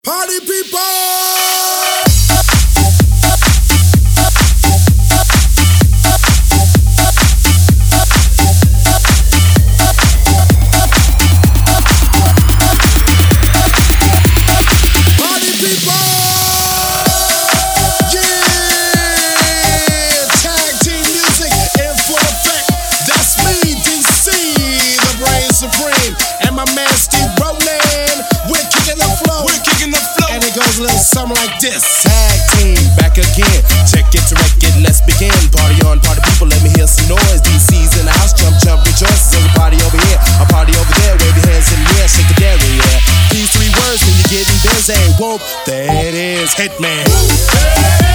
Party people! Something like this. Tag team back again. Check it to wreck it, let's begin. Party on, party people, let me hear some noise. DC's in the house, jump, jump, rejoice. There's a party over here, a party over there. Wave your hands in the air, shake the dairy, yeah. These three words when you're getting busy. Whoop, there it is, Hitman.